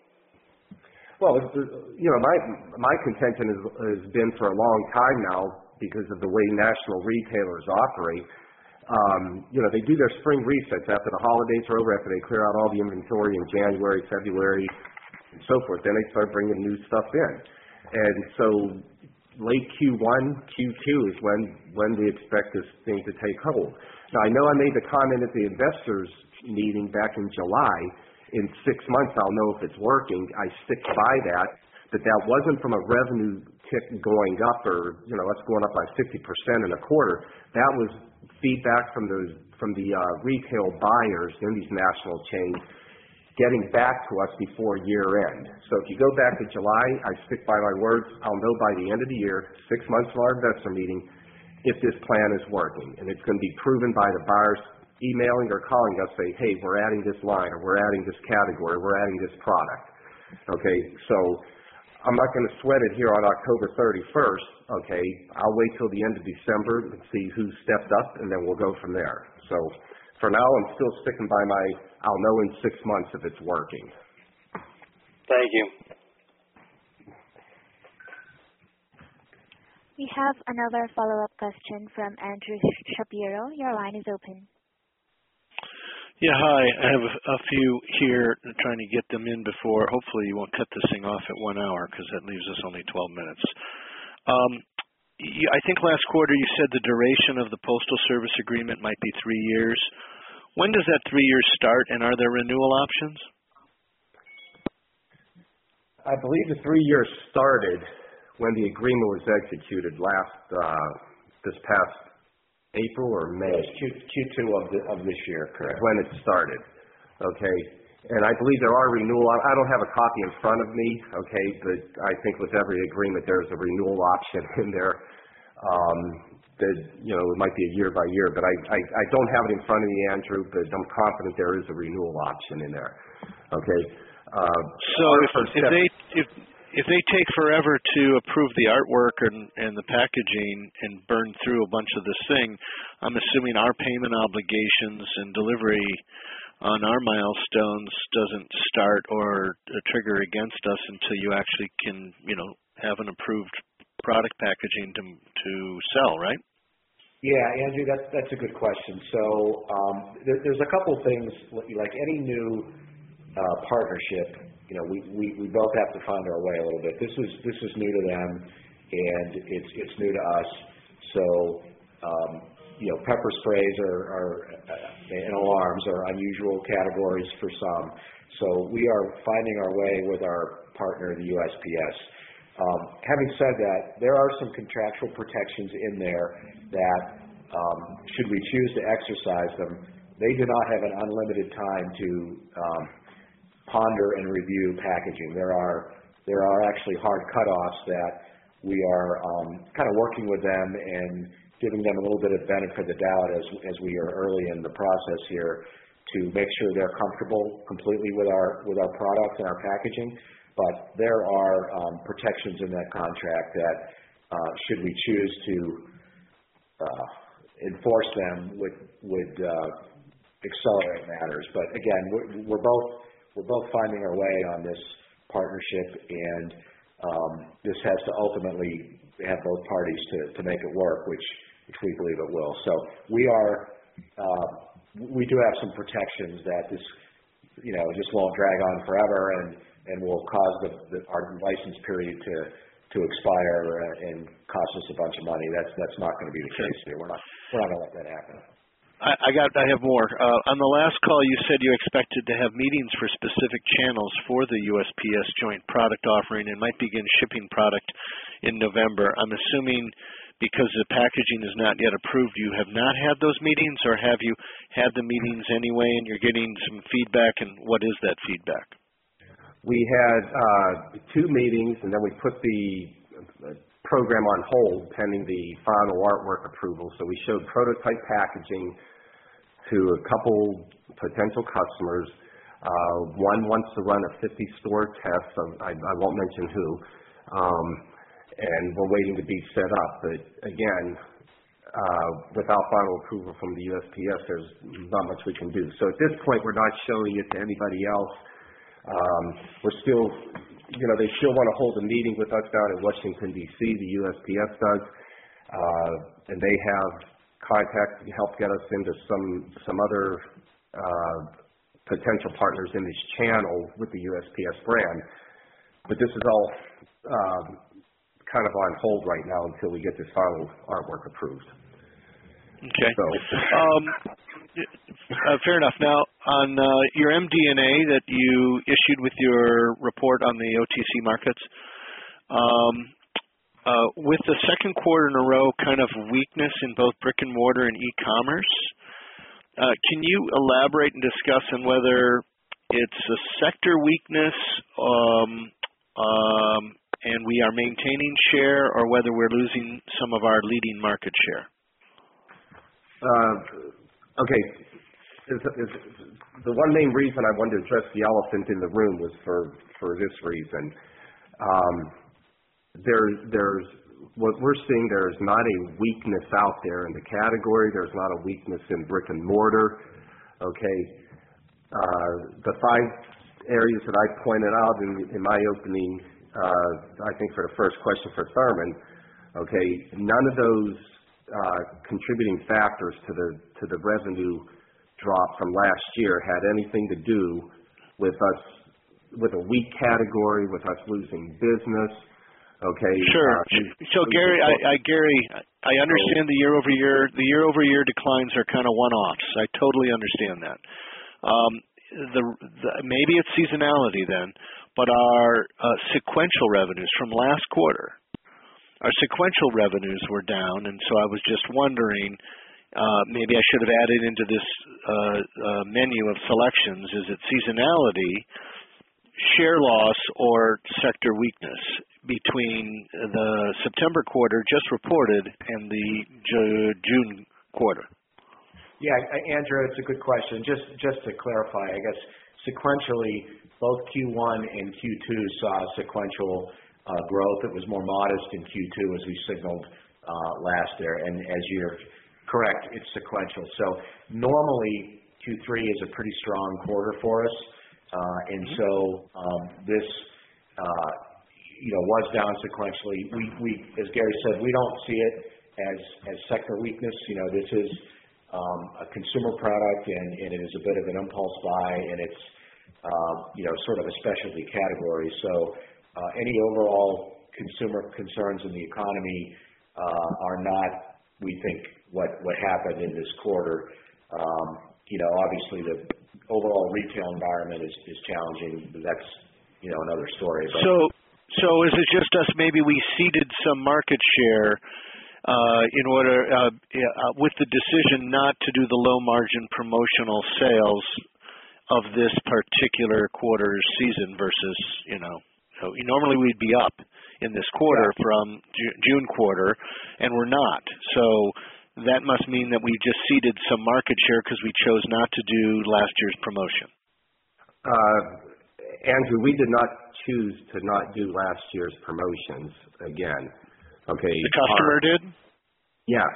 Well, you know, my contention has been for a long time now, because of the way national retailers operate. You know, they do their spring resets after the holidays are over, after they clear out all the inventory in January, February, and so forth. Then they start bringing new stuff in. And so late Q1, Q2 is when we expect this thing to take hold. Now, I know I made the comment at the investors meeting back in July. In 6 months, I'll know if it's working. I stick by that. But that wasn't from a revenue tick going up, or, you know, us going up by 50% in a quarter. That was feedback from the retail buyers in these national chains getting back to us before year end. So if you go back to July, I stick by my words. I'll know by the end of the year, 6 months from our investor meeting, if this plan is working. And it's going to be proven by the buyers emailing or calling us, say, hey, we're adding this line, or we're adding this category, we're adding this product. Okay, so I'm not going to sweat it here on October 31st, okay? I'll wait till the end of December and see who stepped up, and then we'll go from there. So for now, I'm still sticking by my, I'll know in 6 months if it's working. Thank you. We have another follow-up question from Andrew Shapiro. Your line is open. Yeah, hi. I have a few here, trying to get them in before. Hopefully you won't cut this thing off at 1 hour, because that leaves us only 12 minutes. I think last quarter you said the duration of the Postal Service agreement might be 3 years. When does that 3 years start, and are there renewal options? I believe the 3 years started when the agreement was executed this past April or May. Q2 of this year, correct. When it started, okay? And I believe there are renewal. I don't have a copy in front of me, okay, but I think with every agreement there's a renewal option in there. That it might be a year by year, but I don't have it in front of me, Andrew. But I'm confident there is a renewal option in there. Okay. So if they take forever to approve the artwork and the packaging and burn through a bunch of this thing, I'm assuming our payment obligations and delivery on our milestones doesn't start or trigger against us until you actually can, have an approved product packaging to sell, right? Yeah, Andrew, that's a good question. So there's a couple things, like any new partnership. We both have to find our way a little bit. This is new to them, and it's new to us. So pepper sprays and alarms are unusual categories for some. So we are finding our way with our partner, the USPS. Having said that, there are some contractual protections in there that, should we choose to exercise them, they do not have an unlimited time to ponder and review packaging. There are actually hard cutoffs that we are kind of working with them and giving them a little bit of benefit of the doubt as we are early in the process here to make sure they're comfortable completely with our products and our packaging. But there are protections in that contract that, should we choose to enforce them, would accelerate matters. But again, we're both finding our way on this partnership, and this has to ultimately have both parties to make it work, which we believe it will. So we do have some protections that this, just won't drag on forever and will cause our license period to expire and cost us a bunch of money. That's not going to be the case here. We're not going to let that happen. I have more. On the last call, you said you expected to have meetings for specific channels for the USPS joint product offering and might begin shipping product in November. I'm assuming because the packaging is not yet approved, you have not had those meetings, or have you had the meetings anyway and you're getting some feedback, and what is that feedback? We had 2 meetings, and then we put the program on hold pending the final artwork approval. So we showed prototype packaging to a couple potential customers. One wants to run a 50-store test. I won't mention who. And we're waiting to be set up. But again, without final approval from the USPS, there's not much we can do. So at this point, we're not showing it to anybody else. We're still, they still want to hold a meeting with us down in Washington, D.C., the USPS does, and they have contact to help get us into some other potential partners in this channel with the USPS brand. But this is all kind of on hold right now until we get this final artwork approved. Okay. So, fair enough. Now, on your MD&A that you issued with your report on the OTC markets, with the second quarter in a row kind of weakness in both brick and mortar and e-commerce, can you elaborate and discuss on whether it's a sector weakness and we are maintaining share, or whether we're losing some of our leading market share? Okay. The one main reason I wanted to address the elephant in the room was for this reason. There's what we're seeing. There's not a weakness out there in the category. There's not a weakness in brick and mortar. Okay. The 5 areas that I pointed out in my opening, I think for the first question for Thurman, okay, none of those contributing factors to the revenue drop from last year had anything to do with us, with a weak category, with us losing business. Okay. Sure. So Gary, I understand the year-over-year declines are kind of one-offs. I totally understand that. Maybe it's seasonality then, but our sequential revenues from last quarter, our sequential revenues were down, and so I was just wondering maybe I should have added into this menu of selections, is it seasonality, share loss, or sector weakness between the September quarter just reported and the June quarter? Yeah, Andrew, it's a good question. Just to clarify, I guess sequentially, both Q1 and Q2 saw sequential growth. It was more modest in Q2 as we signaled last year, and as you're correct, it's sequential. So normally Q3 is a pretty strong quarter for us, and so this was down sequentially. We, as Gary said, we don't see it as sector weakness. This is a consumer product, and it is a bit of an impulse buy, and it's sort of a specialty category. So any overall consumer concerns in the economy are not, we think, what happened in this quarter. Obviously the overall retail environment is challenging. That's another story. But So is it just us? Maybe we ceded some market share in order with the decision not to do the low margin promotional sales of this particular quarter's season versus normally we'd be up in this quarter from June quarter, and we're not. So that must mean that we just ceded some market share because we chose not to do last year's promotion. Andrew, we did not choose to not do last year's promotions again. Okay. The customer did? Yes.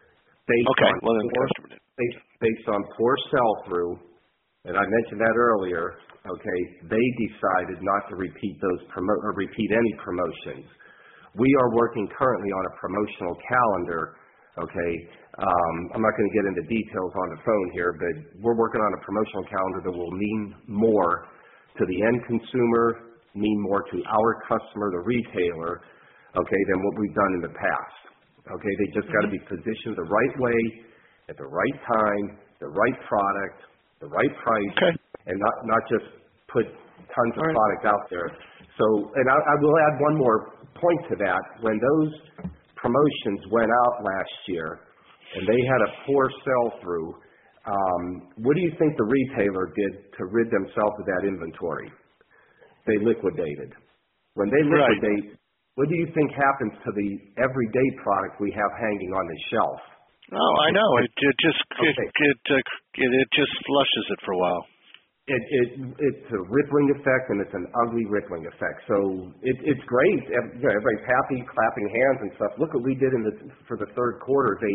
Based on poor sell-through, and I mentioned that earlier. Okay, they decided not to repeat repeat any promotions. We are working currently on a promotional calendar. Okay, I'm not going to get into details on the phone here, but we're working on a promotional calendar that will mean more to the end consumer, mean more to our customer, the retailer, okay, than what we've done in the past. Okay, they just got to be positioned the right way, at the right time, the right product, the right price, and not just put tons of product out there. So, and I will add one more point to that. When those promotions went out last year and they had a poor sell-through, what do you think the retailer did to rid themselves of that inventory? They liquidated. When they liquidate, what do you think happens to the everyday product we have hanging on the shelf? Oh, I know. It just flushes it for a while. It's a rippling effect, and it's an ugly rippling effect. So it's great. Everybody's happy, clapping hands and stuff. Look what we did for the third quarter of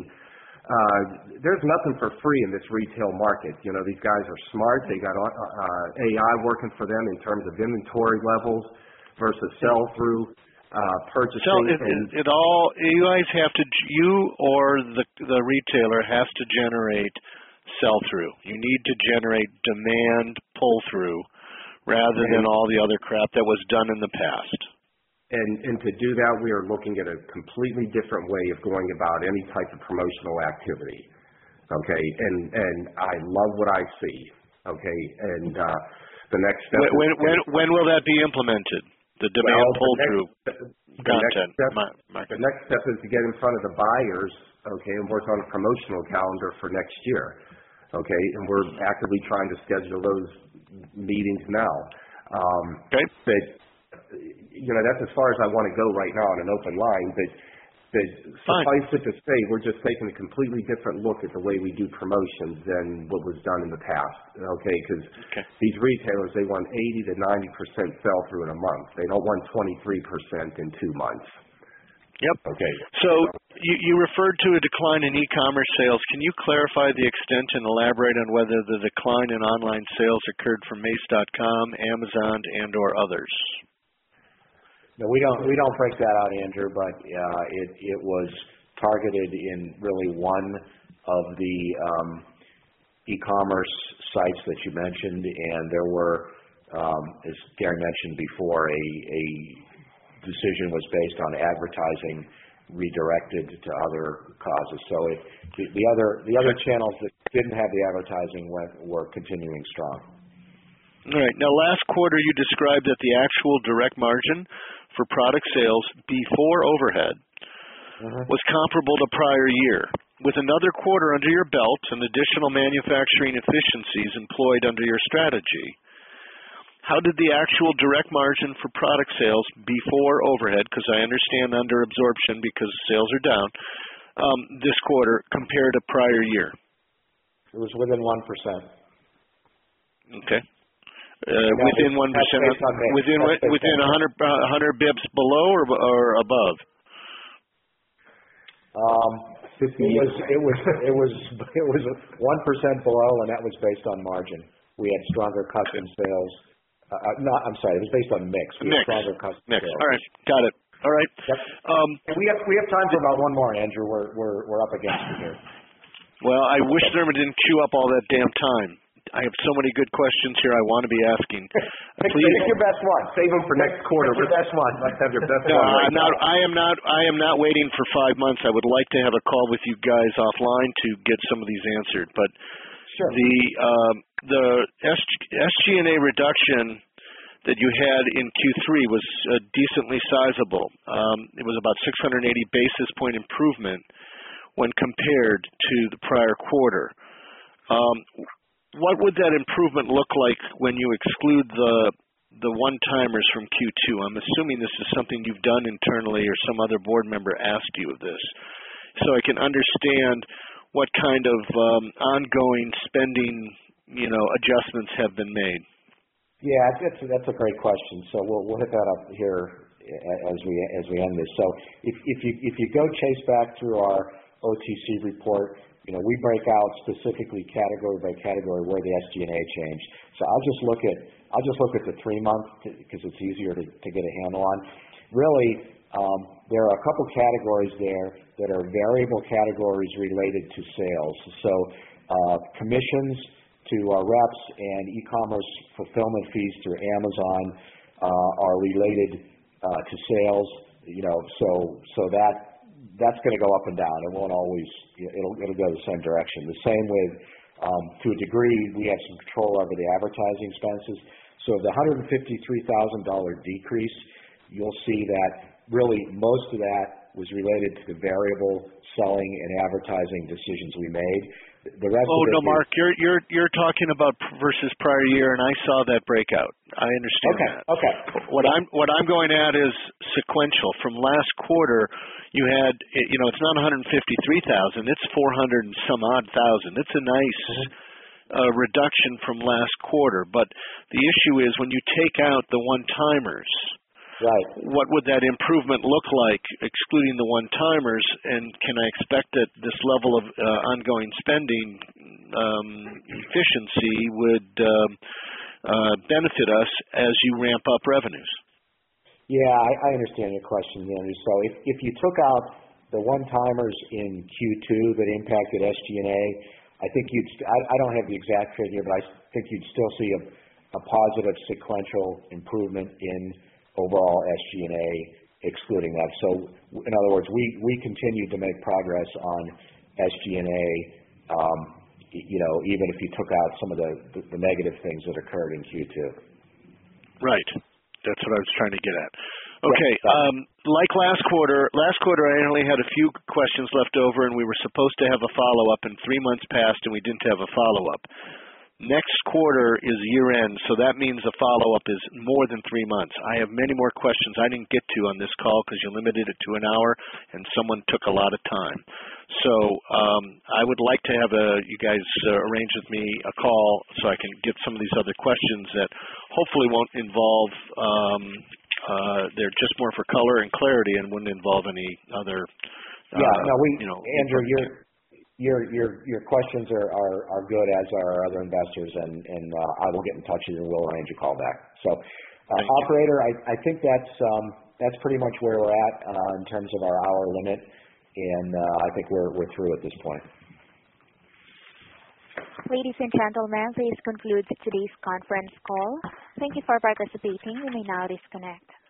2018. There's nothing for free in this retail market. These guys are smart. They got AI working for them in terms of inventory levels versus sell-through, purchasing. You guys have to, you or the retailer has to generate sell-through. You need to generate demand pull-through rather than all the other crap that was done in the past. And to do that, we are looking at a completely different way of going about any type of promotional activity. Okay, and I love what I see. Okay, and the next step. When will that be implemented? The demand pull-through content. The next step is to get in front of the buyers. Okay, and work on a promotional calendar for next year. Okay, and we're actively trying to schedule those meetings now. But that's as far as I want to go right now on an open line. But suffice it to say, we're just taking a completely different look at the way we do promotions than what was done in the past. Okay, because these retailers, they want 80 to 90% sell-through in a month. They don't want 23% in 2 months. Yep. Okay. So you referred to a decline in e-commerce sales. Can you clarify the extent and elaborate on whether the decline in online sales occurred from Mace.com, Amazon, and/or others? No, we don't break that out, Andrew. But it was targeted in really one of the e-commerce sites that you mentioned, and there were, as Gary mentioned before, a decision was based on advertising redirected to other causes. So the other channels that didn't have the advertising were continuing strong. All right. Now, last quarter you described that the actual direct margin for product sales before overhead was comparable to prior year. with another quarter under your belt and additional manufacturing efficiencies employed under your strategy, how did the actual direct margin for product sales before overhead, because I understand under absorption because sales are down, this quarter compare to prior year? It was within 1%. Okay. Within 1%, within 100 bips below or above? It was 1% below, and that was based on margin. We had stronger custom sales. I'm sorry, it was based on mix. We had stronger custom sales. All right, got it. All right. Yep. We have time for about one more, Andrew. We're up against it here. Well, I wish Thurman didn't queue up all that damn time. I have so many good questions here I want to be asking. Please pick your best one. Save them for next quarter. Pick your best one. Let's have your best one. Right I am not waiting for 5 months. I would like to have a call with you guys offline to get some of these answered. But sure. The SG&A reduction that you had in Q3 was decently sizable. It was about 680 basis point improvement when compared to the prior quarter. What would that improvement look like when you exclude the one-timers from Q2? I'm assuming this is something you've done internally or some other board member asked you of this, so I can understand what kind of ongoing spending adjustments have been made. Yeah, that's a great question. So we'll hit that up here as we end this. So if you go chase back through our OTC report, we break out specifically category by category where the SG&A changed. So I'll just look at the 3-month because it's easier to get a handle on. Really, there are a couple categories there that are variable categories related to sales. So commissions to our reps and e-commerce fulfillment fees through Amazon are related to sales. So that's going to go up and down. It won't always. It'll go the same direction. The same with, to a degree, we have some control over the advertising expenses. So the $153,000 decrease, you'll see that really most of that was related to the variable selling and advertising decisions we made. The rest of it Mark, you're talking about versus prior year, and I saw that breakout. I understand that. Okay. What I'm going at is sequential. From last quarter, you had, it's not 153,000, it's 400 and some odd thousand. It's a nice reduction from last quarter. But the issue is when you take out the one-timers, right, what would that improvement look like, excluding the one-timers, and can I expect that this level of ongoing spending efficiency would benefit us as you ramp up revenues? Yeah, I understand your question, Andrew. So if you took out the one-timers in Q2 that impacted SG&A, I think I don't have the exact figure, but I think you'd still see a positive sequential improvement in overall SG&A excluding that. So in other words, we continue to make progress on SG&A, even if you took out some of the negative things that occurred in Q2. Right. That's what I was trying to get at. Okay. Like last quarter I only had a few questions left over, and we were supposed to have a follow-up, and 3 months passed, and we didn't have a follow-up. Next quarter is year-end, so that means a follow-up is more than 3 months. I have many more questions I didn't get to on this call because you limited it to an hour, and someone took a lot of time. So I would like to have you guys arrange with me a call so I can get some of these other questions that hopefully won't involve, they're just more for color and clarity and wouldn't involve any other. Andrew, your questions are good, as are our other investors, and I will get in touch with you and we'll arrange a call back. So, operator, I think that's pretty much where we're at in terms of our hour limit, and I think we're through at this point. Ladies and gentlemen, this concludes today's conference call. Thank you for participating. You may now disconnect.